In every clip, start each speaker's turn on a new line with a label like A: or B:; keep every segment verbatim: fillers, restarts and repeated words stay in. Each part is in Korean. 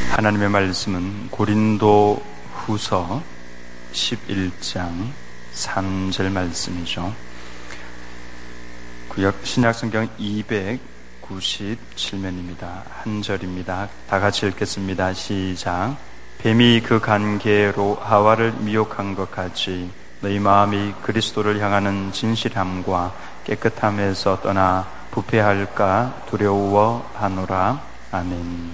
A: 하나님의 말씀은 고린도 후서 십일 장 삼 절 말씀이죠. 구약 신약성경 이백구십칠 면입니다. 한 절입니다. 다 같이 읽겠습니다. 시작. 뱀이 그 관계로 하와를 미혹한 것 같이 너희 마음이 그리스도를 향하는 진실함과 깨끗함에서 떠나 부패할까 두려워하노라. 아멘.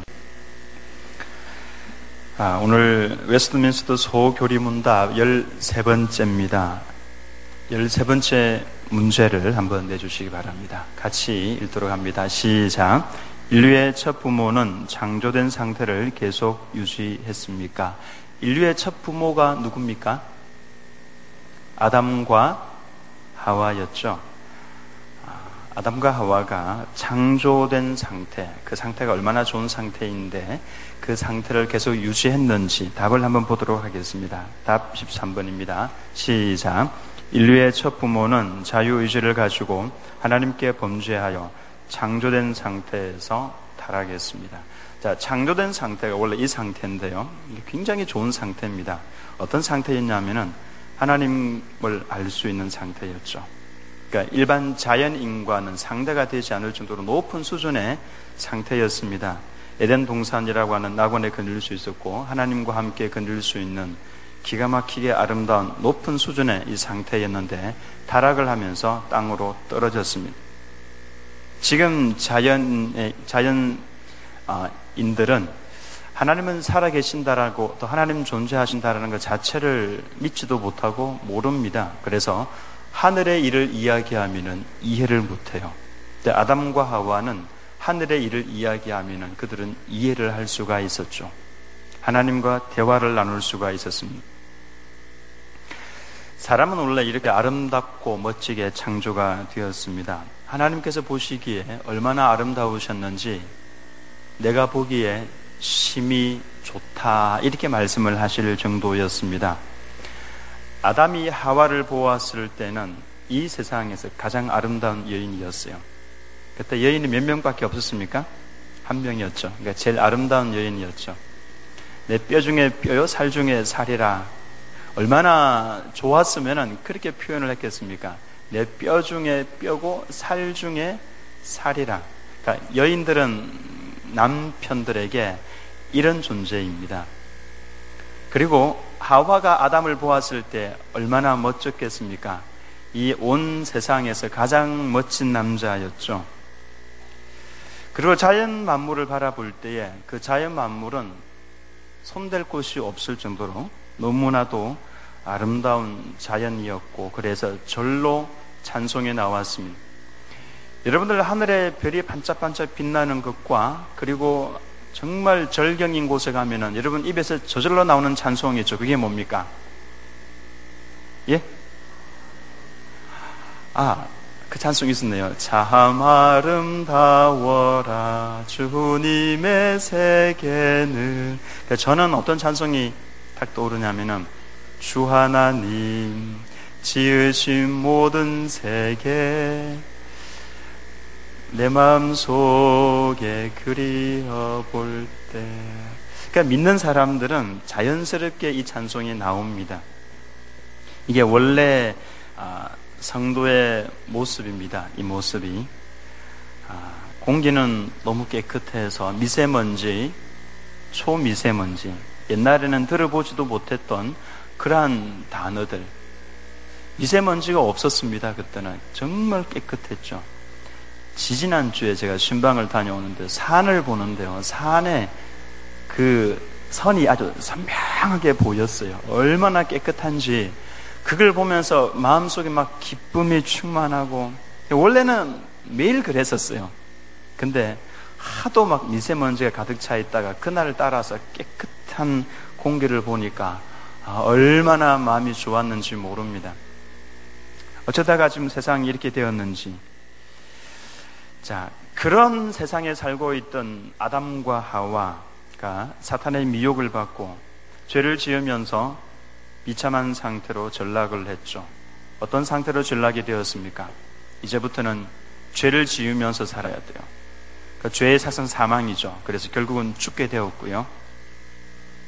A: 아, 오늘 웨스트민스터 소교리문답 열세 번째입니다. 열세 번째 문제를 한번 내주시기 바랍니다. 같이 읽도록 합니다. 시작. 인류의 첫 부모는 창조된 상태를 계속 유지했습니까? 인류의 첫 부모가 누굽니까? 아담과 하와였죠. 아담과 하와가 창조된 상태, 그 상태가 얼마나 좋은 상태인데 그 상태를 계속 유지했는지 답을 한번 보도록 하겠습니다. 답 십삼 번입니다. 시작. 인류의 첫 부모는 자유의지를 가지고 하나님께 범죄하여 창조된 상태에서 타락했습니다. 자, 창조된 상태가 원래 이 상태인데요. 굉장히 좋은 상태입니다. 어떤 상태였냐면은 하나님을 알 수 있는 상태였죠. 그러니까 일반 자연인과는 상대가 되지 않을 정도로 높은 수준의 상태였습니다. 에덴 동산이라고 하는 낙원에 거닐 수 있었고 하나님과 함께 거닐 수 있는 기가 막히게 아름다운 높은 수준의 이 상태였는데 타락을 하면서 땅으로 떨어졌습니다. 지금 자연, 자연인들은 하나님은 살아계신다라고 또 하나님 존재하신다라는 것 자체를 믿지도 못하고 모릅니다. 그래서 하늘의 일을 이야기하면은 이해를 못해요. 근데 아담과 하와는 하늘의 일을 이야기하면은 그들은 이해를 할 수가 있었죠. 하나님과 대화를 나눌 수가 있었습니다. 사람은 원래 이렇게 아름답고 멋지게 창조가 되었습니다. 하나님께서 보시기에 얼마나 아름다우셨는지 내가 보기에 심히 좋다 이렇게 말씀을 하실 정도였습니다. 아담이 하와를 보았을 때는 이 세상에서 가장 아름다운 여인이었어요. 그때 여인이 몇 명밖에 없었습니까? 한 명이었죠. 그러니까 제일 아름다운 여인이었죠. 내 뼈 중에 뼈요 살 중에 살이라. 얼마나 좋았으면 그렇게 표현을 했겠습니까? 내 뼈 중에 뼈고 살 중에 살이라. 그러니까 여인들은 남편들에게 이런 존재입니다. 그리고 하와가 아담을 보았을 때 얼마나 멋졌겠습니까? 이 온 세상에서 가장 멋진 남자였죠. 그리고 자연 만물을 바라볼 때에 그 자연 만물은 손댈 곳이 없을 정도로 너무나도 아름다운 자연이었고 그래서 절로 찬송에 나왔습니다. 여러분들 하늘에 별이 반짝반짝 빛나는 것과 그리고 정말 절경인 곳에 가면은 여러분 입에서 저절로 나오는 찬송이 있죠. 그게 뭡니까? 예? 아, 그 찬송이 있었네요. 참 아름다워라 주님의 세계는. 그러니까 저는 어떤 찬송이 딱 떠오르냐면은 주 하나님 지으신 모든 세계 내 마음속에 그리워볼 때. 그러니까 믿는 사람들은 자연스럽게 이 찬송이 나옵니다. 이게 원래 아, 성도의 모습입니다. 이 모습이 아, 공기는 너무 깨끗해서 미세먼지, 초미세먼지, 옛날에는 들어보지도 못했던 그러한 단어들, 미세먼지가 없었습니다. 그때는 정말 깨끗했죠. 지지난주에 제가 신방을 다녀오는데 산을 보는데요. 산에 그 선이 아주 선명하게 보였어요. 얼마나 깨끗한지 그걸 보면서 마음속에 막 기쁨이 충만하고 원래는 매일 그랬었어요. 근데 하도 막 미세먼지가 가득 차 있다가 그날을 따라서 깨끗한 공기를 보니까 얼마나 마음이 좋았는지 모릅니다. 어쩌다가 지금 세상이 이렇게 되었는지. 자, 그런 세상에 살고 있던 아담과 하와가 사탄의 미혹을 받고 죄를 지으면서 비참한 상태로 전락을 했죠. 어떤 상태로 전락이 되었습니까? 이제부터는 죄를 지으면서 살아야 돼요. 그러니까 죄의 사선 사망이죠. 그래서 결국은 죽게 되었고요.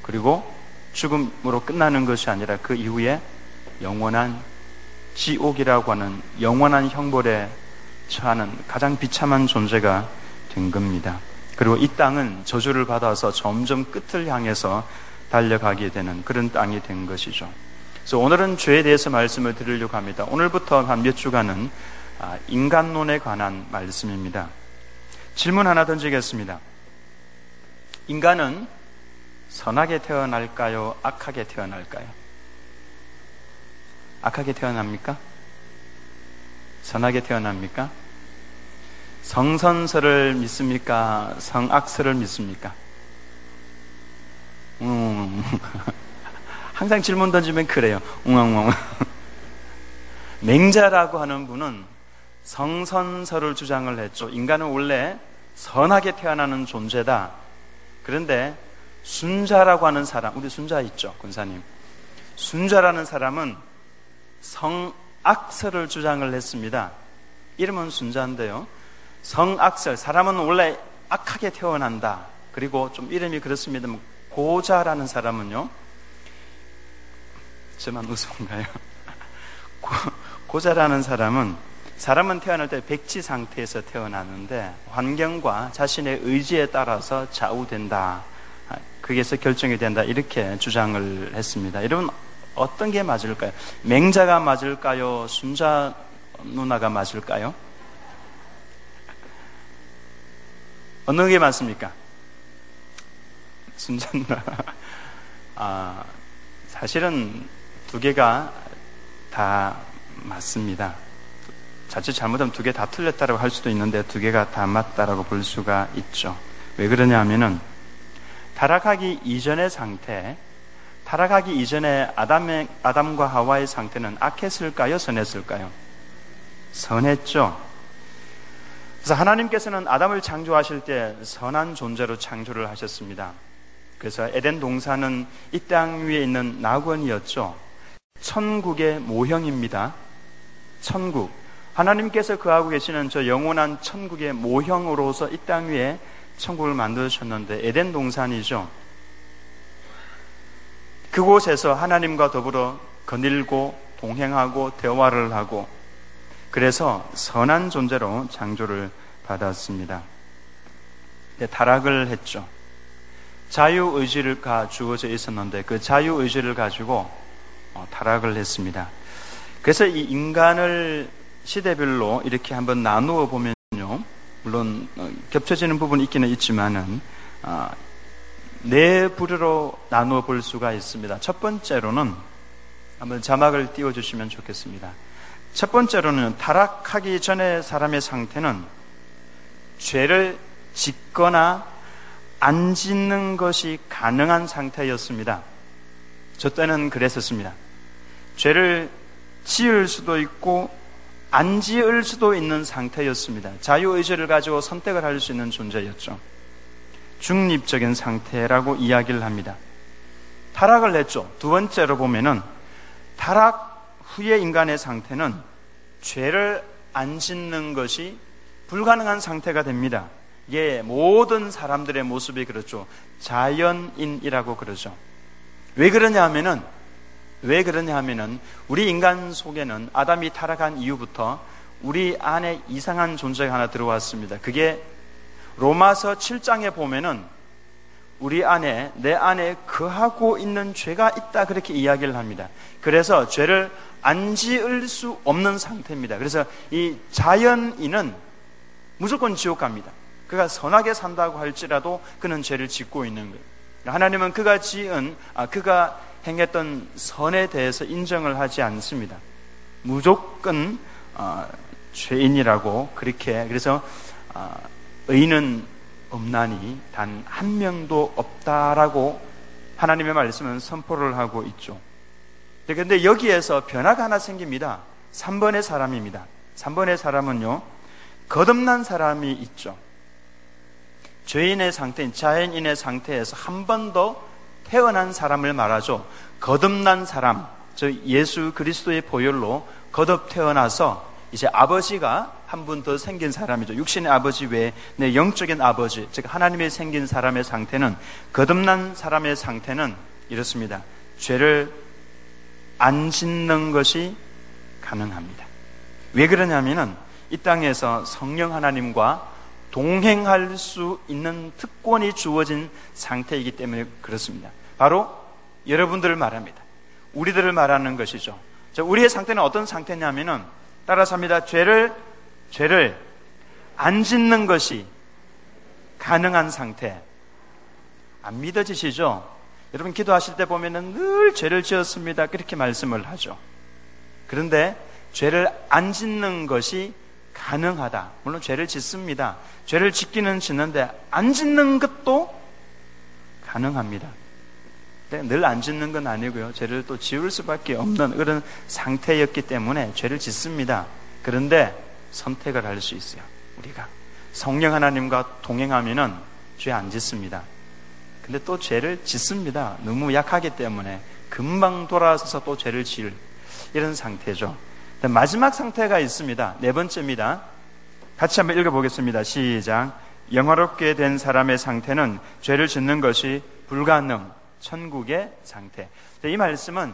A: 그리고 죽음으로 끝나는 것이 아니라 그 이후에 영원한 지옥이라고 하는 영원한 형벌에 처하는 가장 비참한 존재가 된 겁니다. 그리고 이 땅은 저주를 받아서 점점 끝을 향해서 달려가게 되는 그런 땅이 된 것이죠. 그래서 오늘은 죄에 대해서 말씀을 드리려고 합니다. 오늘부터 한 몇 주간은 인간론에 관한 말씀입니다. 질문 하나 던지겠습니다. 인간은 선하게 태어날까요? 악하게 태어날까요? 악하게 태어납니까? 선하게 태어납니까? 성선설을 믿습니까? 성악설을 믿습니까? 음. 항상 질문 던지면 그래요. 웅엉웅. 맹자라고 하는 분은 성선설을 주장을 했죠. 인간은 원래 선하게 태어나는 존재다. 그런데 순자라고 하는 사람, 우리 순자 있죠, 군사님. 순자라는 사람은 성악설을 주장을 했습니다. 이름은 순자인데요. 성악설, 사람은 원래 악하게 태어난다. 그리고 좀 이름이 그렇습니다. 고자라는 사람은요, 저만 우스운가요? 고, 고자라는 사람은 사람은 태어날 때 백지 상태에서 태어나는데 환경과 자신의 의지에 따라서 좌우된다. 거기에서 결정이 된다. 이렇게 주장을 했습니다. 여러분, 어떤 게 맞을까요? 맹자가 맞을까요? 순자 누나가 맞을까요? 어느 게 맞습니까? 순자 누나. 아, 사실은 두 개가 다 맞습니다. 자칫 잘못하면 두 개 다 틀렸다고 할 수도 있는데 두 개가 다 맞다라고 볼 수가 있죠. 왜 그러냐 하면은 타락하기 이전의 상태, 타락하기 이전에 아담의, 아담과 하와의 상태는 악했을까요? 선했을까요? 선했죠. 그래서 하나님께서는 아담을 창조하실 때 선한 존재로 창조를 하셨습니다. 그래서 에덴 동산은 이 땅 위에 있는 낙원이었죠. 천국의 모형입니다. 천국. 하나님께서 거하고 계시는 저 영원한 천국의 모형으로서 이 땅 위에 천국을 만드셨는데 에덴 동산이죠. 그곳에서 하나님과 더불어 거닐고 동행하고 대화를 하고 그래서 선한 존재로 창조를 받았습니다. 타락을 했죠. 자유의지가 주어져 있었는데 그 자유의지를 가지고 타락을 했습니다. 그래서 이 인간을 시대별로 이렇게 한번 나누어 보면요, 물론 겹쳐지는 부분이 있기는 있지만은 네 부류로 나누어 볼 수가 있습니다. 첫 번째로는 한번 자막을 띄워주시면 좋겠습니다. 첫 번째로는 타락하기 전에 사람의 상태는 죄를 짓거나 안 짓는 것이 가능한 상태였습니다. 저 때는 그랬었습니다. 죄를 지을 수도 있고 안 지을 수도 있는 상태였습니다. 자유의지를 가지고 선택을 할 수 있는 존재였죠. 중립적인 상태라고 이야기를 합니다. 타락을 했죠. 두 번째로 보면은 타락 후의 인간의 상태는 죄를 안 짓는 것이 불가능한 상태가 됩니다. 이게 모든 사람들의 모습이 그렇죠. 자연인이라고 그러죠. 왜 그러냐 하면은 왜 그러냐 하면은 우리 인간 속에는 아담이 타락한 이후부터 우리 안에 이상한 존재가 하나 들어왔습니다. 그게 로마서 칠 장에 보면은 우리 안에, 내 안에 거하고 있는 죄가 있다 그렇게 이야기를 합니다. 그래서 죄를 안 지을 수 없는 상태입니다. 그래서 이 자연인은 무조건 지옥 갑니다. 그가 선하게 산다고 할지라도 그는 죄를 짓고 있는 거예요. 하나님은 그가 지은, 아, 그가 행했던 선에 대해서 인정을 하지 않습니다. 무조건 어, 죄인이라고 그렇게, 그래서 어, 의인은 없나니 단 한 명도 없다라고 하나님의 말씀은 선포를 하고 있죠. 그런데 여기에서 변화가 하나 생깁니다. 삼 번의 사람입니다. 삼 번의 사람은요, 거듭난 사람이 있죠. 죄인의 상태인 자연인의 상태에서 한 번 더 태어난 사람을 말하죠. 거듭난 사람, 즉 예수 그리스도의 보혈로 거듭 태어나서 이제 아버지가 한 분 더 생긴 사람이죠. 육신의 아버지 외에 내 영적인 아버지, 즉 하나님이 생긴 사람의 상태는, 거듭난 사람의 상태는 이렇습니다. 죄를 안 짓는 것이 가능합니다. 왜 그러냐면은 이 땅에서 성령 하나님과 동행할 수 있는 특권이 주어진 상태이기 때문에 그렇습니다. 바로 여러분들을 말합니다. 우리들을 말하는 것이죠. 자, 우리의 상태는 어떤 상태냐면은, 따라서 합니다. 죄를 죄를 안 짓는 것이 가능한 상태. 안 믿어지시죠? 여러분 기도하실 때 보면은 늘 죄를 지었습니다, 그렇게 말씀을 하죠. 그런데 죄를 안 짓는 것이 가능하다. 물론 죄를 짓습니다. 죄를 짓기는 짓는데 안 짓는 것도 가능합니다. 늘 안 짓는 건 아니고요. 죄를 또 지을 수밖에 없는 그런 상태였기 때문에 죄를 짓습니다. 그런데 선택을 할 수 있어요. 우리가 성령 하나님과 동행하면은 죄 안 짓습니다. 근데 또 죄를 짓습니다. 너무 약하기 때문에 금방 돌아서서 또 죄를 지을 이런 상태죠. 마지막 상태가 있습니다. 네 번째입니다. 같이 한번 읽어보겠습니다. 시작. 영화롭게 된 사람의 상태는 죄를 짓는 것이 불가능, 천국의 상태. 이 말씀은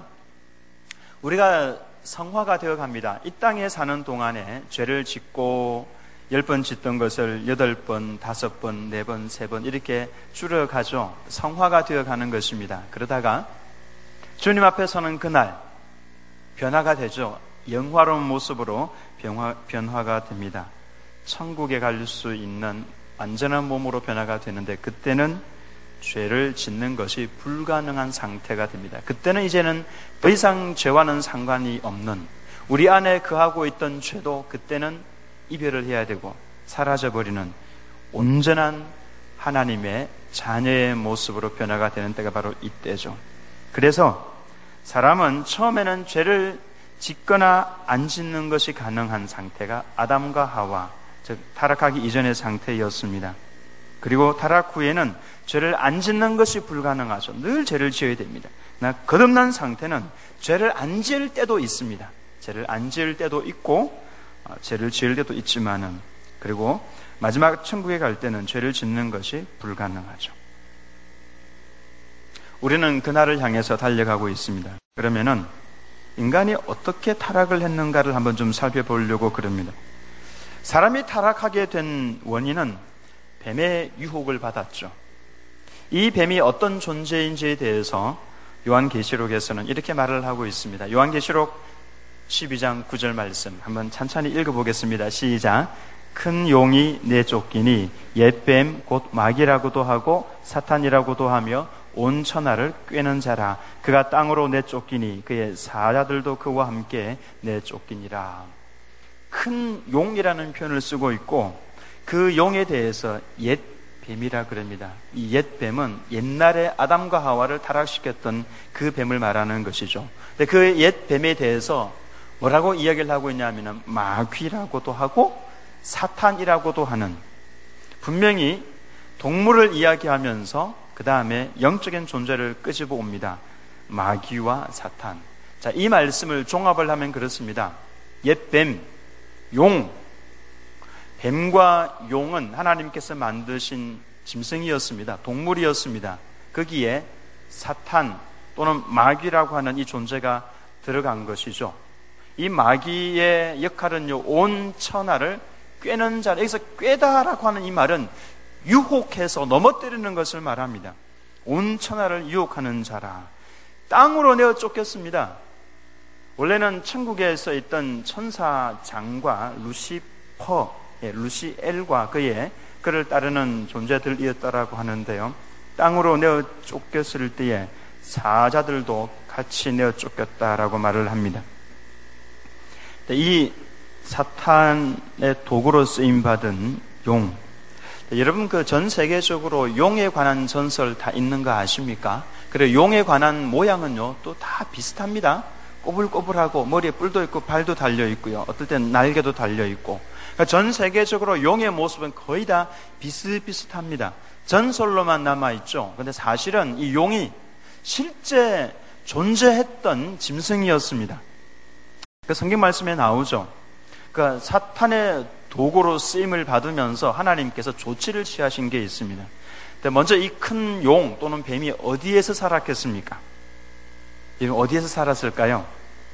A: 우리가 성화가 되어 갑니다. 이 땅에 사는 동안에 죄를 짓고 열 번 짓던 것을 여덟 번, 다섯 번, 네 번, 세 번 이렇게 줄여가죠. 성화가 되어 가는 것입니다. 그러다가 주님 앞에 서는 그날 변화가 되죠. 영화로운 모습으로 변화, 변화가 됩니다. 천국에 갈 수 있는 완전한 몸으로 변화가 되는데, 그때는 죄를 짓는 것이 불가능한 상태가 됩니다. 그때는 이제는 더 이상 죄와는 상관이 없는, 우리 안에 거하고 있던 죄도 그때는 이별을 해야 되고 사라져버리는 온전한 하나님의 자녀의 모습으로 변화가 되는 때가 바로 이때죠. 그래서 사람은 처음에는 죄를 짓거나 안 짓는 것이 가능한 상태가 아담과 하와, 즉 타락하기 이전의 상태였습니다. 그리고 타락 후에는 죄를 안 짓는 것이 불가능하죠. 늘 죄를 지어야 됩니다. 그러나 거듭난 상태는 죄를 안 지을 때도 있습니다. 죄를 안 지을 때도 있고 죄를 지을 때도 있지만은, 그리고 마지막 천국에 갈 때는 죄를 짓는 것이 불가능하죠. 우리는 그날을 향해서 달려가고 있습니다. 그러면은 인간이 어떻게 타락을 했는가를 한번 좀 살펴보려고 그럽니다. 사람이 타락하게 된 원인은 뱀의 유혹을 받았죠. 이 뱀이 어떤 존재인지에 대해서 요한계시록에서는 이렇게 말을 하고 있습니다. 요한계시록 십이 장 구 절 말씀 한번 찬찬히 읽어보겠습니다. 시작. 큰 용이 내쫓기니 옛뱀 곧 마귀라고도 하고 사탄이라고도 하며 온 천하를 꿰는 자라. 그가 땅으로 내쫓기니 그의 사자들도 그와 함께 내쫓기니라. 큰 용이라는 표현을 쓰고 있고, 그 용에 대해서 옛 뱀이라 그럽니다. 이 옛 뱀은 옛날에 아담과 하와를 타락시켰던 그 뱀을 말하는 것이죠. 근데 그 옛 뱀에 대해서 뭐라고 이야기를 하고 있냐면 마귀라고도 하고 사탄이라고도 하는, 분명히 동물을 이야기하면서 그 다음에 영적인 존재를 끄집어 옵니다. 마귀와 사탄. 자, 이 말씀을 종합을 하면 그렇습니다. 옛 뱀, 용. 뱀과 용은 하나님께서 만드신 짐승이었습니다. 동물이었습니다. 거기에 사탄 또는 마귀라고 하는 이 존재가 들어간 것이죠. 이 마귀의 역할은요, 온 천하를 꿰는 자. 여기서 꿰다라고 하는 이 말은 유혹해서 넘어뜨리는 것을 말합니다. 온 천하를 유혹하는 자라. 땅으로 내어 쫓겼습니다. 원래는 천국에서 있던 천사장과 루시퍼, 예, 루시엘과 그의 그를 따르는 존재들이었다라고 하는데요, 땅으로 내어 쫓겼을 때에 사자들도 같이 내어 쫓겼다라고 말을 합니다. 이 사탄의 도구로 쓰임받은 용, 여러분 그 전 세계적으로 용에 관한 전설 다 있는 거 아십니까? 그리고 용에 관한 모양은요 또 다 비슷합니다. 꼬불꼬불하고 머리에 뿔도 있고 발도 달려 있고요, 어떨 땐 날개도 달려 있고, 그러니까 전 세계적으로 용의 모습은 거의 다 비슷비슷합니다. 전설로만 남아있죠. 그런데 사실은 이 용이 실제 존재했던 짐승이었습니다. 그 성경 말씀에 나오죠. 그러니까 사탄의 도구로 쓰임을 받으면서 하나님께서 조치를 취하신 게 있습니다. 먼저 이 큰 용 또는 뱀이 어디에서 살았겠습니까? 어디에서 살았을까요?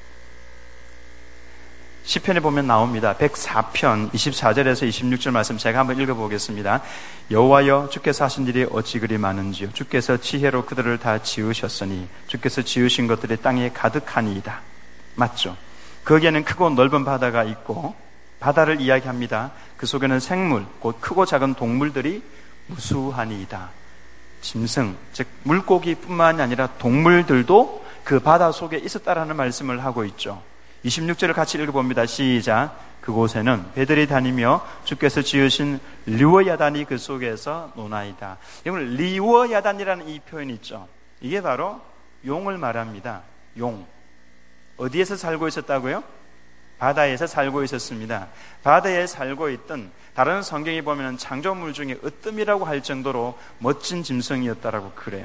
A: 시편에 보면 나옵니다. 백사 편 이십사 절에서 이십육 절 말씀 제가 한번 읽어보겠습니다. 여호와여, 주께서 하신 일이 어찌 그리 많은지요. 주께서 지혜로 그들을 다 지으셨으니 주께서 지으신 것들이 땅에 가득하니이다. 맞죠? 거기에는 크고 넓은 바다가 있고, 바다를 이야기합니다. 그 속에는 생물, 곧 크고 작은 동물들이 무수하니이다. 짐승, 즉 물고기뿐만이 아니라 동물들도 그 바다 속에 있었다라는 말씀을 하고 있죠. 이십육 절을 같이 읽어봅니다. 시작. 그곳에는 배들이 다니며 주께서 지으신 리워야단이 그 속에서 노나이다. 이건 리워야단이라는 이 표현이 있죠. 이게 바로 용을 말합니다. 용. 어디에서 살고 있었다고요? 바다에서 살고 있었습니다. 바다에 살고 있던, 다른 성경에 보면 창조물 중에 으뜸이라고 할 정도로 멋진 짐승이었다라고 그래요.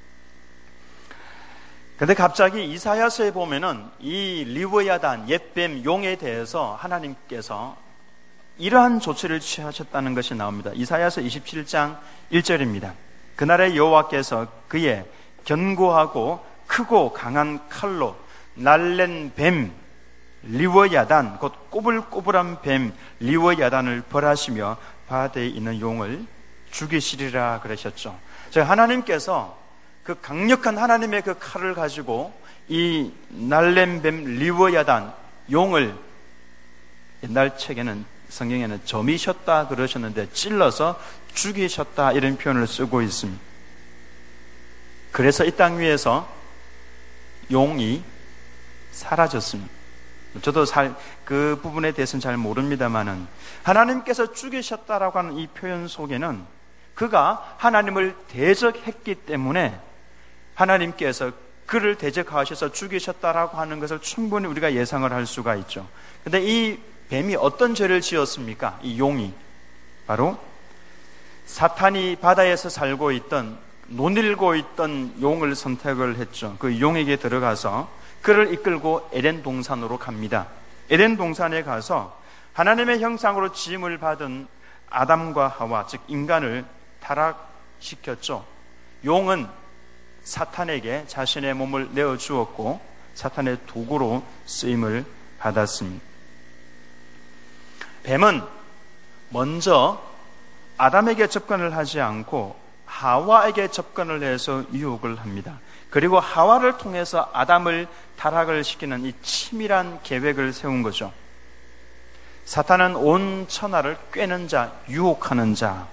A: 근데 갑자기 이사야서에 보면은 이 리워야단, 옛뱀, 용에 대해서 하나님께서 이러한 조치를 취하셨다는 것이 나옵니다. 이사야서 이십칠 장 일 절입니다. 그날에 여호와께서 그의 견고하고 크고 강한 칼로 날랜 뱀 리워야단, 곧 꼬불꼬불한 뱀 리워야단을 벌하시며 바다에 있는 용을 죽이시리라 그러셨죠. 즉 하나님께서 그 강력한 하나님의 그 칼을 가지고 이 날랜 뱀 리워야단 용을, 옛날 책에는, 성경에는 점이셨다 그러셨는데 찔러서 죽이셨다 이런 표현을 쓰고 있습니다. 그래서 이 땅 위에서 용이 사라졌습니다. 저도 살, 그 부분에 대해서는 잘 모릅니다만은 하나님께서 죽이셨다라고 하는 이 표현 속에는 그가 하나님을 대적했기 때문에 하나님께서 그를 대적하셔서 죽이셨다라고 하는 것을 충분히 우리가 예상을 할 수가 있죠. 근데 이 뱀이 어떤 죄를 지었습니까? 이 용이 바로 사탄이 바다에서 살고 있던, 논일고 있던 용을 선택을 했죠. 그 용에게 들어가서 그를 이끌고 에덴 동산으로 갑니다. 에덴 동산에 가서 하나님의 형상으로 지음을 받은 아담과 하와, 즉 인간을 타락시켰죠. 용은 사탄에게 자신의 몸을 내어주었고 사탄의 도구로 쓰임을 받았습니다. 뱀은 먼저 아담에게 접근을 하지 않고 하와에게 접근을 해서 유혹을 합니다. 그리고 하와를 통해서 아담을 타락을 시키는 이 치밀한 계획을 세운 거죠. 사탄은 온 천하를 꿰는 자, 유혹하는 자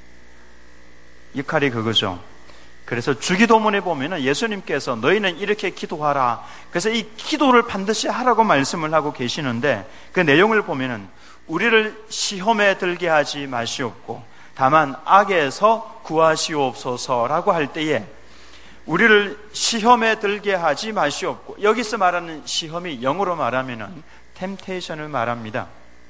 A: 역할이 그거죠. 그래서 주기도문에 보면은 예수님께서 너희는 이렇게 기도하라, 그래서 이 기도를 반드시 하라고 말씀을 하고 계시는데 그 내용을 보면은 우리를 시험에 들게 하지 마시옵고 다만 악에서 구하시옵소서라고 할 때에 우리를 시험에 들게 하지 마시옵고, 여기서 말하는 시험이 영어로 말하면은 템테이션을 말합니다.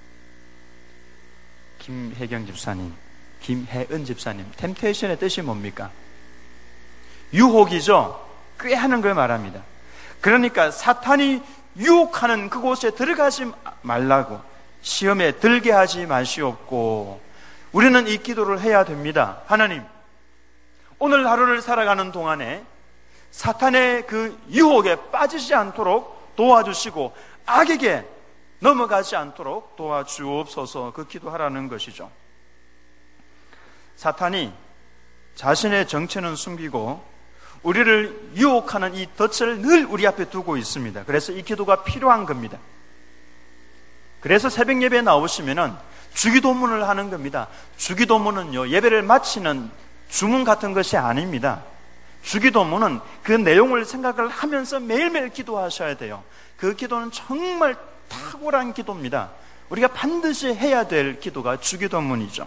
A: 김혜경 집사님, 김혜은 집사님, 템테이션의 뜻이 뭡니까? 유혹이죠. 꾀하는 걸 말합니다. 그러니까 사탄이 유혹하는 그곳에 들어가지 말라고, 시험에 들게 하지 마시옵고, 우리는 이 기도를 해야 됩니다. 하나님, 오늘 하루를 살아가는 동안에 사탄의 그 유혹에 빠지지 않도록 도와주시고 악에게 넘어가지 않도록 도와주옵소서, 그 기도하라는 것이죠. 사탄이 자신의 정체는 숨기고 우리를 유혹하는 이 덫을 늘 우리 앞에 두고 있습니다. 그래서 이 기도가 필요한 겁니다. 그래서 새벽 예배에 나오시면은 주기도문을 하는 겁니다. 주기도문은요, 예배를 마치는 주문 같은 것이 아닙니다. 주기도문은 그 내용을 생각을 하면서 매일매일 기도하셔야 돼요. 그 기도는 정말 탁월한 기도입니다. 우리가 반드시 해야 될 기도가 주기도문이죠.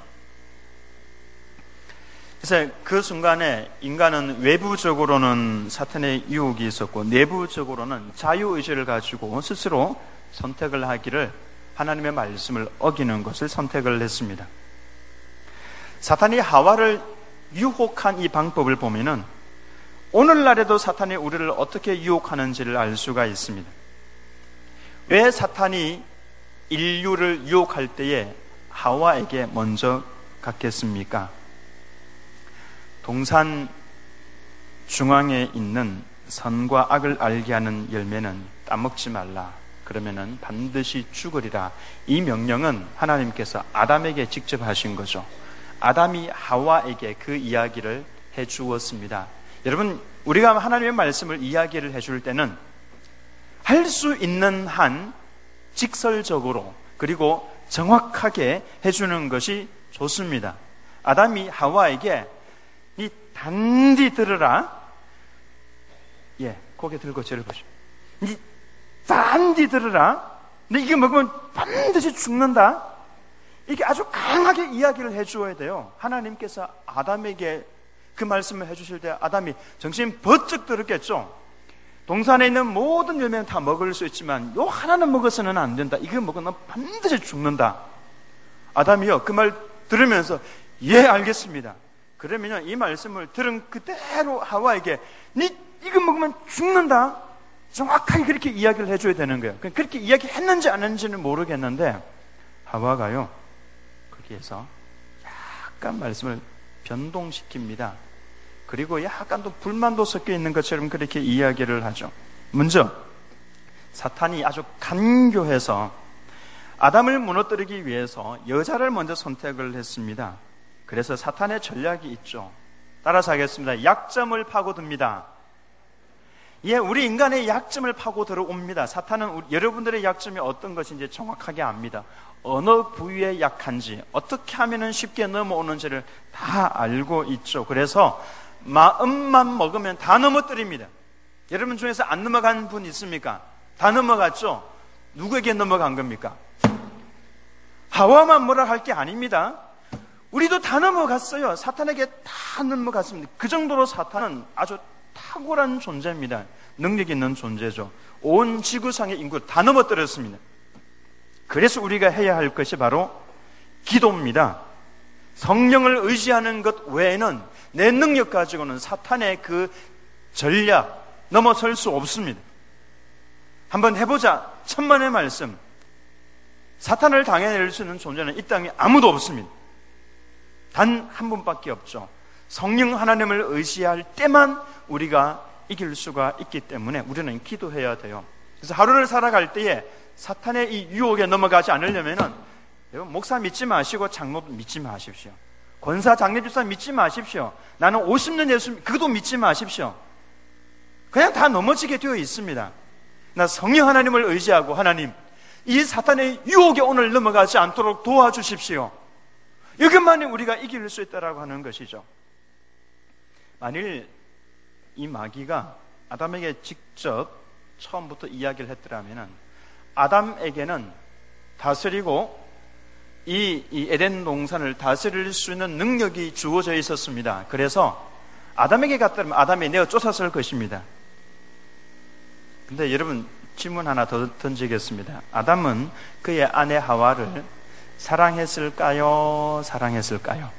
A: 그래서 그 순간에 인간은 외부적으로는 사탄의 유혹이 있었고 내부적으로는 자유의지를 가지고 스스로 선택을 하기를, 하나님의 말씀을 어기는 것을 선택을 했습니다. 사탄이 하와를 유혹한 이 방법을 보면은 오늘날에도 사탄이 우리를 어떻게 유혹하는지를 알 수가 있습니다. 왜 사탄이 인류를 유혹할 때에 하와에게 먼저 갔겠습니까? 동산 중앙에 있는 선과 악을 알게 하는 열매는 따먹지 말라. 그러면은 반드시 죽으리라. 이 명령은 하나님께서 아담에게 직접 하신 거죠. 아담이 하와에게 그 이야기를 해 주었습니다. 여러분, 우리가 하나님의 말씀을 이야기를 해줄 때는 할 수 있는 한 직설적으로 그리고 정확하게 해주는 것이 좋습니다. 아담이 하와에게 니 단디 들으라. 예, 고개 들고 저를 보시오. 니 단디 들으라. 너 이거 먹으면 반드시 죽는다. 이게 아주 강하게 이야기를 해주어야 돼요. 하나님께서 아담에게 그 말씀을 해주실 때 아담이 정신 번쩍 들었겠죠. 동산에 있는 모든 열매는 다 먹을 수 있지만 요 하나는 먹어서는 안 된다. 이거 먹으면 반드시 죽는다. 아담이요, 그 말 들으면서 예, 알겠습니다. 그러면요, 이 말씀을 들은 그대로 하와에게 니 이거 먹으면 죽는다. 정확하게 그렇게 이야기를 해줘야 되는 거예요. 그렇게 이야기했는지 안 했는지는 모르겠는데 하와가요, 거기에서 약간 말씀을 변동시킵니다. 그리고 약간 또 불만도 섞여 있는 것처럼 그렇게 이야기를 하죠. 먼저 사탄이 아주 간교해서 아담을 무너뜨리기 위해서 여자를 먼저 선택을 했습니다. 그래서 사탄의 전략이 있죠. 따라서 하겠습니다. 약점을 파고듭니다. 예, 우리 인간의 약점을 파고 들어옵니다. 사탄은 우리, 여러분들의 약점이 어떤 것인지 정확하게 압니다. 어느 부위에 약한지, 어떻게 하면 쉽게 넘어오는지를 다 알고 있죠. 그래서 마음만 먹으면 다 넘어뜨립니다. 여러분 중에서 안 넘어간 분 있습니까? 다 넘어갔죠? 누구에게 넘어간 겁니까? 하와만 뭐라 할 게 아닙니다. 우리도 다 넘어갔어요. 사탄에게 다 넘어갔습니다. 그 정도로 사탄은 아주 탁월한 존재입니다. 능력 있는 존재죠. 온 지구상의 인구 다 넘어뜨렸습니다. 그래서 우리가 해야 할 것이 바로 기도입니다. 성령을 의지하는 것 외에는 내 능력 가지고는 사탄의 그 전략 넘어설 수 없습니다. 한번 해보자. 천만의 말씀. 사탄을 당해낼 수 있는 존재는 이 땅에 아무도 없습니다. 단 한 분밖에 없죠. 성령 하나님을 의지할 때만 우리가 이길 수가 있기 때문에 우리는 기도해야 돼요. 그래서 하루를 살아갈 때에 사탄의 이 유혹에 넘어가지 않으려면은 목사 믿지 마시고 장로 믿지 마십시오. 권사 장례주사 믿지 마십시오. 나는 오십 년 예수 그것도 믿지 마십시오. 그냥 다 넘어지게 되어 있습니다. 나 성령 하나님을 의지하고 하나님 이 사탄의 유혹에 오늘 넘어가지 않도록 도와주십시오. 이것만이 우리가 이길 수 있다라고 하는 것이죠. 만일 이 마귀가 아담에게 직접 처음부터 이야기를 했더라면 아담에게는 다스리고 이, 이 에덴 동산을 다스릴 수 있는 능력이 주어져 있었습니다. 그래서 아담에게 갔다면 아담이 내어 쫓았을 것입니다. 근데 여러분 질문 하나 더 던지겠습니다. 아담은 그의 아내 하와를 사랑했을까요? 사랑했을까요?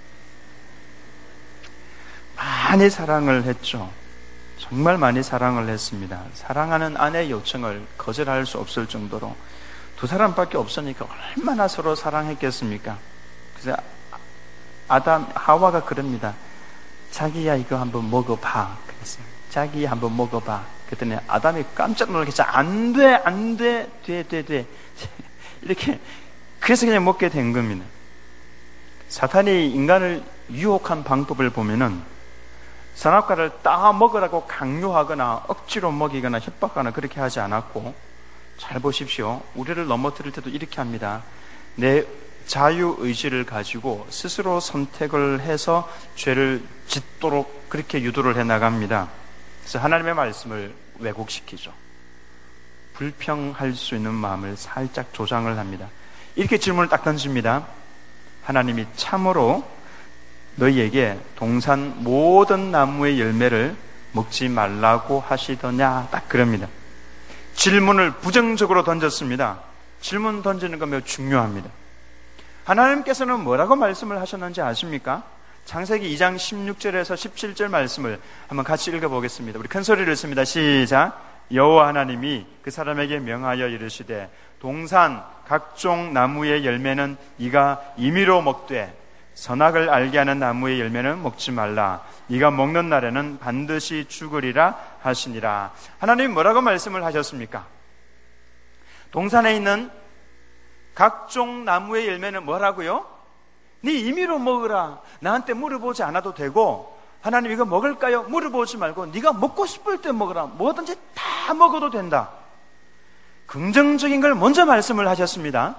A: 많이 사랑을 했죠. 정말 많이 사랑을 했습니다. 사랑하는 아내의 요청을 거절할 수 없을 정도로 두 사람밖에 없으니까 얼마나 서로 사랑했겠습니까? 그래서 아담, 하와가 그럽니다. 자기야 이거 한번 먹어봐. 그랬어요. 자기야 한번 먹어봐. 그랬더니 아담이 깜짝 놀라겠죠. 안 돼, 안 돼, 돼, 돼, 돼. 이렇게 그래서 그냥 먹게 된 겁니다. 사탄이 인간을 유혹한 방법을 보면은 선악과를 따 먹으라고 강요하거나 억지로 먹이거나 협박하거나 그렇게 하지 않았고, 잘 보십시오. 우리를 넘어뜨릴 때도 이렇게 합니다. 내 자유의지를 가지고 스스로 선택을 해서 죄를 짓도록 그렇게 유도를 해나갑니다. 그래서 하나님의 말씀을 왜곡시키죠. 불평할 수 있는 마음을 살짝 조장을 합니다. 이렇게 질문을 딱 던집니다. 하나님이 참으로 너희에게 동산 모든 나무의 열매를 먹지 말라고 하시더냐? 딱 그럽니다. 질문을 부정적으로 던졌습니다. 질문 던지는 건 매우 중요합니다. 하나님께서는 뭐라고 말씀을 하셨는지 아십니까? 창세기 이 장 십육 절에서 십칠 절 말씀을 한번 같이 읽어보겠습니다. 우리 큰 소리를 씁니다. 시작. 여호와 하나님이 그 사람에게 명하여 이르시되 동산 각종 나무의 열매는 네가 임의로 먹되 선악을 알게 하는 나무의 열매는 먹지 말라. 네가 먹는 날에는 반드시 죽으리라 하시니라. 하나님이 뭐라고 말씀을 하셨습니까? 동산에 있는 각종 나무의 열매는 뭐라고요? 네 임의로 먹으라. 나한테 물어보지 않아도 되고, 하나님 이거 먹을까요? 물어보지 말고 네가 먹고 싶을 때 먹으라. 뭐든지 다 먹어도 된다. 긍정적인 걸 먼저 말씀을 하셨습니다.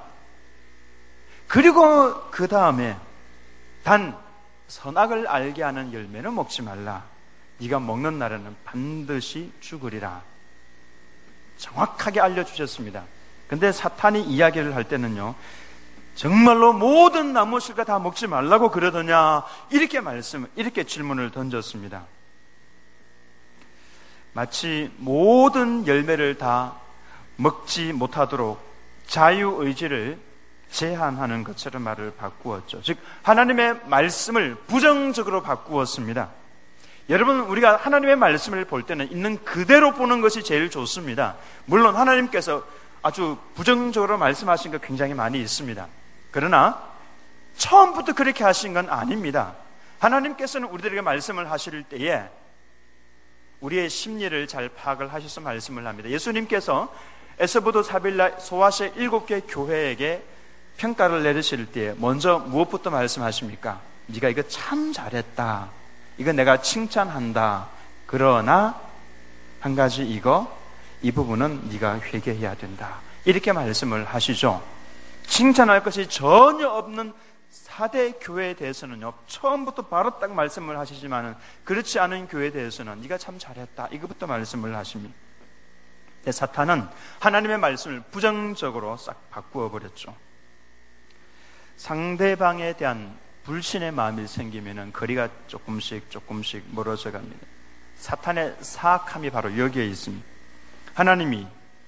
A: 그리고 그 다음에 단 선악을 알게 하는 열매는 먹지 말라. 네가 먹는 날에는 반드시 죽으리라. 정확하게 알려주셨습니다. 근데 사탄이 이야기를 할 때는요, 정말로 모든 나무실과 다 먹지 말라고 그러더냐, 이렇게 말씀, 이렇게 질문을 던졌습니다. 마치 모든 열매를 다 먹지 못하도록 자유의지를 제한하는 것처럼 말을 바꾸었죠. 즉 하나님의 말씀을 부정적으로 바꾸었습니다. 여러분, 우리가 하나님의 말씀을 볼 때는 있는 그대로 보는 것이 제일 좋습니다. 물론 하나님께서 아주 부정적으로 말씀하신 것 굉장히 많이 있습니다. 그러나 처음부터 그렇게 하신 건 아닙니다. 하나님께서는 우리들에게 말씀을 하실 때에 우리의 심리를 잘 파악을 하셔서 말씀을 합니다. 예수님께서 에스보드 사빌라 소아시아 일곱 개 교회에게 평가를 내리실 때 먼저 무엇부터 말씀하십니까? 네가 이거 참 잘했다. 이거 내가 칭찬한다. 그러나 한 가지 이거 이 부분은 네가 회개해야 된다. 이렇게 말씀을 하시죠. 칭찬할 것이 전혀 없는 사대 교회에 대해서는요, 처음부터 바로 딱 말씀을 하시지만은 그렇지 않은 교회에 대해서는 네가 참 잘했다. 이것부터 말씀을 하십니다. 근데 사탄은 하나님의 말씀을 부정적으로 싹 바꾸어 버렸죠. 상대방에 대한 불신의 마음이 생기면은 거리가 조금씩 조금씩 멀어져 갑니다. 사탄의 사악함이 바로 여기에 있습니다. 하나님이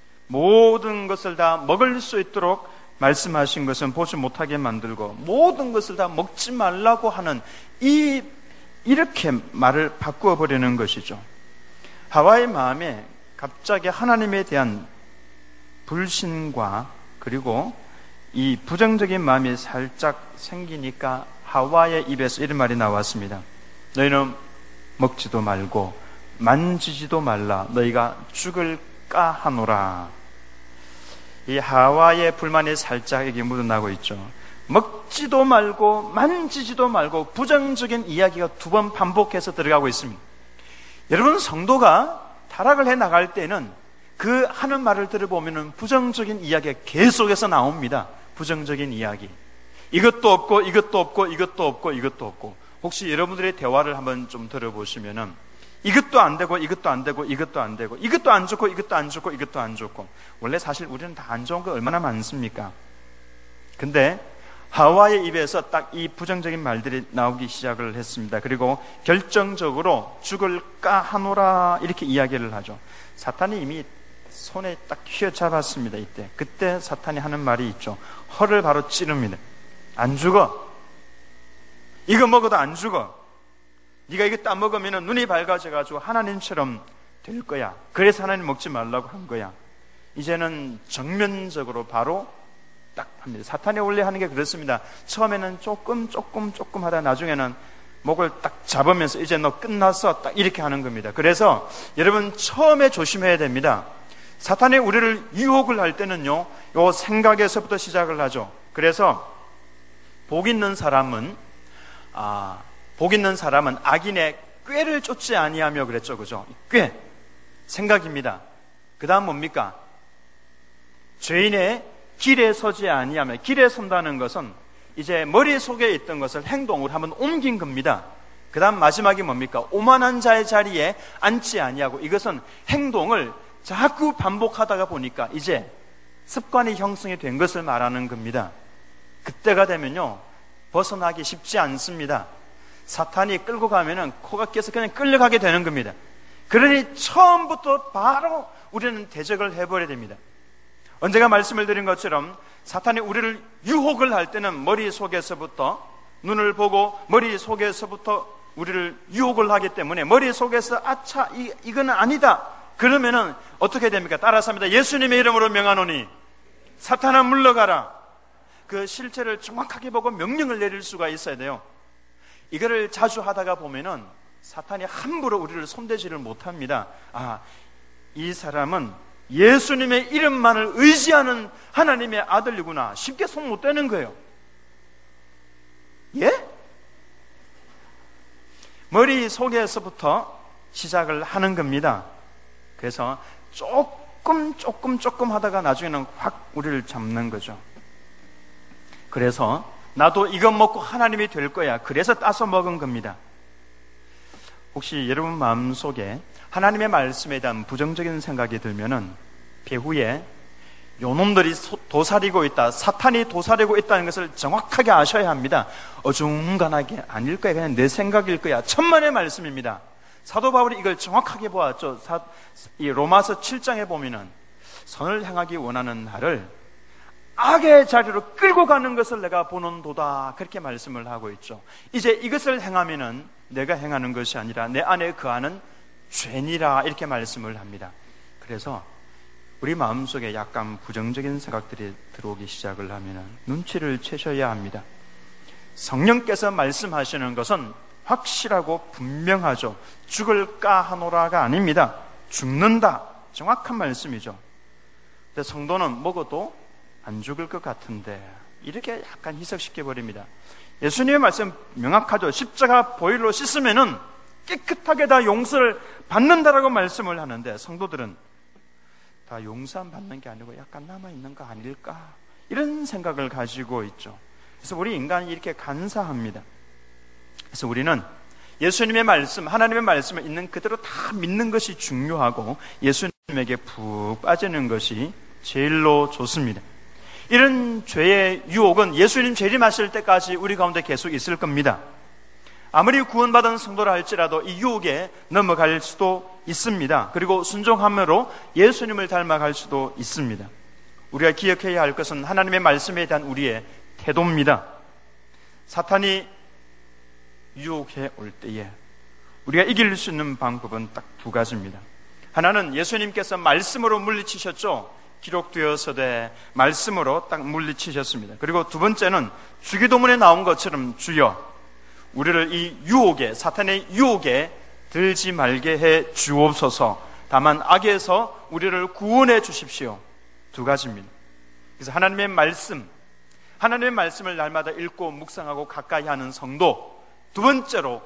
A: 모든 것을 다 먹을 수 있도록 말씀하신 것은 보지 못하게 만들고 모든 것을 다 먹지 말라고 하는 이 이렇게 말을 바꾸어 버리는 것이죠. 하와의 마음에 갑자기 하나님에 대한 불신과 그리고 이 부정적인 마음이 살짝 생기니까 하와의 입에서 이런 말이 나왔습니다. 너희는 먹지도 말고 만지지도 말라. 너희가 죽을까 하노라. 이 하와의 불만이 살짝 여기 묻어나고 있죠. 먹지도 말고 만지지도 말고 부정적인 이야기가 두 번 반복해서 들어가고 있습니다. 여러분, 성도가 타락을 해 나갈 때는 그 하는 말을 들어보면 부정적인 이야기가 계속해서 나옵니다. 부정적인 이야기. 이것도 없고 이것도 없고 이것도 없고 이것도 없고. 혹시 여러분들의 대화를 한번 좀 들어보시면은 이것도 안 되고 이것도 안 되고 이것도 안 되고 이것도 안 좋고 이것도 안 좋고 이것도 안 좋고. 원래 사실 우리는 다 안 좋은 거 얼마나 많습니까? 근데 하와의 입에서 딱 이 부정적인 말들이 나오기 시작을 했습니다. 그리고 결정적으로 죽을까 하노라 이렇게 이야기를 하죠. 사탄이 이미 손에 딱 휘어잡았습니다. 이때 그때 사탄이 하는 말이 있죠. 허를 바로 찌릅니다. 안 죽어. 이거 먹어도 안 죽어. 네가 이거 따 먹으면 눈이 밝아져가지고 하나님처럼 될 거야. 그래서 하나님 먹지 말라고 한 거야. 이제는 정면적으로 바로 딱 합니다. 사탄이 원래 하는 게 그렇습니다. 처음에는 조금 조금 조금 하다 나중에는 목을 딱 잡으면서 이제 너 끝났어 딱 이렇게 하는 겁니다. 그래서 여러분 처음에 조심해야 됩니다. 사탄이 우리를 유혹을 할 때는요, 요 생각에서부터 시작을 하죠. 그래서 복 있는 사람은 아, 복 있는 사람은 악인의 꾀를 쫓지 아니하며 그랬죠, 그죠? 꾀 생각입니다. 그 다음 뭡니까? 죄인의 길에 서지 아니하며, 길에 선다는 것은 이제 머릿속에 있던 것을 행동으로 한번 옮긴 겁니다. 그 다음 마지막이 뭡니까? 오만한 자의 자리에 앉지 아니하고, 이것은 행동을 자꾸 반복하다가 보니까 이제 습관이 형성이 된 것을 말하는 겁니다. 그때가 되면요, 벗어나기 쉽지 않습니다. 사탄이 끌고 가면은 코가 껴서 그냥 끌려가게 되는 겁니다. 그러니 처음부터 바로 우리는 대적을 해버려야 됩니다. 언제가 말씀을 드린 것처럼 사탄이 우리를 유혹을 할 때는 머릿속에서부터, 눈을 보고 머릿속에서부터 우리를 유혹을 하기 때문에 머릿속에서 아차 이, 이거는 아니다 그러면은 어떻게 됩니까? 따라서 합니다. 예수님의 이름으로 명하노니 사탄아 물러가라. 그 실체를 정확하게 보고 명령을 내릴 수가 있어야 돼요. 이거를 자주 하다가 보면은 사탄이 함부로 우리를 손대지를 못합니다. 아, 이 사람은 예수님의 이름만을 의지하는 하나님의 아들이구나. 쉽게 손 못 대는 거예요. 예? 머릿속에서부터 시작을 하는 겁니다. 그래서 조금 조금 조금 하다가 나중에는 확 우리를 잡는 거죠. 그래서 나도 이거 먹고 하나님이 될 거야. 그래서 따서 먹은 겁니다. 혹시 여러분 마음속에 하나님의 말씀에 대한 부정적인 생각이 들면은 배후에 요놈들이 도사리고 있다, 사탄이 도사리고 있다는 것을 정확하게 아셔야 합니다. 어중간하게 아닐 거야, 그냥 내 생각일 거야. 천만의 말씀입니다. 사도 바울이 이걸 정확하게 보았죠. 사, 이 로마서 칠 장에 보면은 선을 행하기 원하는 나를 악의 자리로 끌고 가는 것을 내가 보는도다, 그렇게 말씀을 하고 있죠. 이제 이것을 행하면은 내가 행하는 것이 아니라 내 안에 거하는 죄니라, 이렇게 말씀을 합니다. 그래서 우리 마음속에 약간 부정적인 생각들이 들어오기 시작을 하면은 눈치를 채셔야 합니다. 성령께서 말씀하시는 것은 확실하고 분명하죠. 죽을까 하노라가 아닙니다. 죽는다, 정확한 말씀이죠. 근데 성도는 먹어도 안 죽을 것 같은데, 이렇게 약간 희석시켜 버립니다. 예수님의 말씀 명확하죠. 십자가 보혈로 씻으면은 깨끗하게 다 용서를 받는다라고 말씀을 하는데, 성도들은 다 용서 안 받는 게 아니고 약간 남아있는 거 아닐까, 이런 생각을 가지고 있죠. 그래서 우리 인간이 이렇게 간사합니다. 그래서 우리는 예수님의 말씀, 하나님의 말씀을 있는 그대로 다 믿는 것이 중요하고, 예수님에게 푹 빠지는 것이 제일로 좋습니다. 이런 죄의 유혹은 예수님 재림하실 때까지 우리 가운데 계속 있을 겁니다. 아무리 구원받은 성도라 할지라도 이 유혹에 넘어갈 수도 있습니다. 그리고 순종함으로 예수님을 닮아갈 수도 있습니다. 우리가 기억해야 할 것은 하나님의 말씀에 대한 우리의 태도입니다. 사탄이 유혹해 올 때에 우리가 이길 수 있는 방법은 딱 두 가지입니다. 하나는 예수님께서 말씀으로 물리치셨죠. 기록되어서되 말씀으로 딱 물리치셨습니다. 그리고 두 번째는 주기도문에 나온 것처럼 주여 우리를 이 유혹에, 사탄의 유혹에 들지 말게 해 주옵소서. 다만 악에서 우리를 구원해 주십시오. 두 가지입니다. 그래서 하나님의 말씀, 하나님의 말씀을 날마다 읽고 묵상하고 가까이 하는 성도, 두 번째로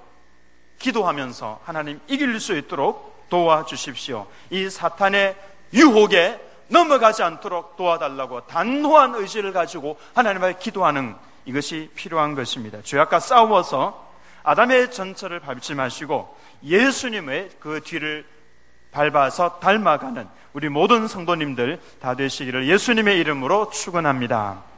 A: 기도하면서 하나님 이길 수 있도록 도와주십시오. 이 사탄의 유혹에 넘어가지 않도록 도와달라고 단호한 의지를 가지고 하나님 앞에 기도하는, 이것이 필요한 것입니다. 죄악과 싸워서 아담의 전철을 밟지 마시고 예수님의 그 뒤를 밟아서 닮아가는 우리 모든 성도님들 다 되시기를 예수님의 이름으로 축원합니다.